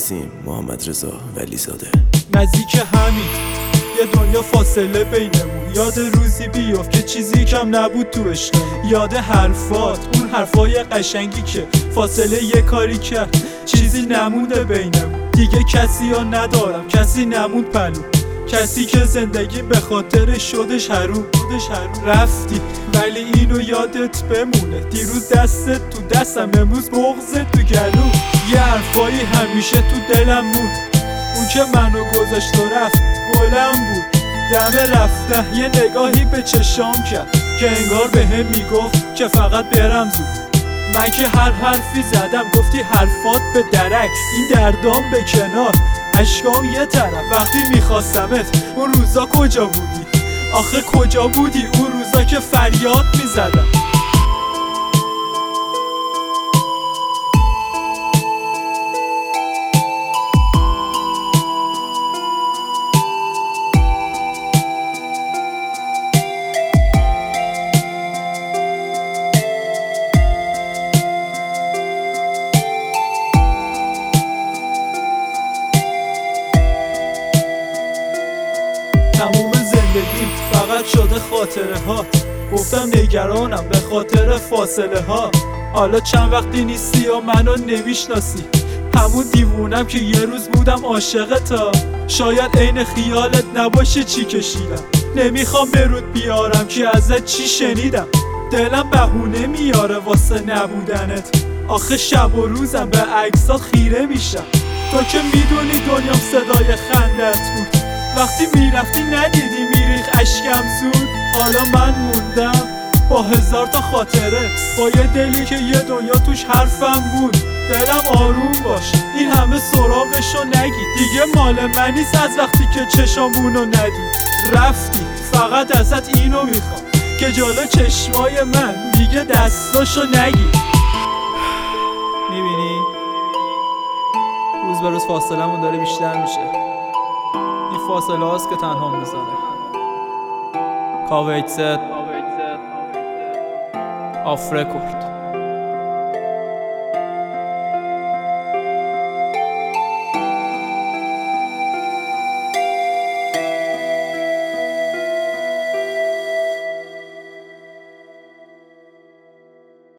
عظیم محمد رضا ولیزاده. نزدیک همین یه دنیا فاصله بینمون، یاد روزی بیفت که چیزی کم نبود تو عشق، یاد حرفات، اون حرفای قشنگی که فاصله یه کاری کرد چیزی نمونده بینمون. دیگه کسی ها ندارم، کسی نموند پلو، کسی که زندگی به خاطر شدش حروم. رفتی ولی اینو یادت بمونه، دیروز دستت تو دستم، امروز بغضت تو گلو. یه حرفایی همیشه تو دلم بود، اون که منو گذاشت و رفت گلم بود. دم رفته یه نگاهی به چشام کرد که انگار بهم میگفت که فقط برم زود. من که هر حرفی زدم گفتی حرفات به درکس، این دردام به کنار، اشکام یه طرف. وقتی میخواستمت اون روزا کجا بودی؟ آخه کجا بودی اون روزا که فریاد میزدم؟ تموم زندگی فقط شده خاطره ها، گفتم نگرانم به خاطر فاصله ها. حالا چند وقتی نیستی و منو نمیشناسی، همون دیوونم که یه روز بودم عاشقتا. شاید عین خیالت نباشه چی کشیدم، نمیخوام برود بیارم که ازت چی شنیدم. دلم بهونه میاره واسه نبودنت، آخه شب و روزم به عکسات خیره میشم. تو که میدونی دنیام صدای خندت بود، وقتی میرفتی ندیدی میریخ اشکم زود. حالا من موندم با هزار تا خاطره، با یه دلی که یه دنیا توش حرفم بود. دلم آروم باش، این همه سراغشو نگی، دیگه مال من نیست از وقتی که چشامونو ندید. رفتی فقط ازت اینو میخوام که جلو چشمای من دیگه دستاشو نگی. میبینی روز به روز فاصلمون داره بیشتر میشه، این فاصله هاست که تنها میذاره. کاویتست آف رکورد.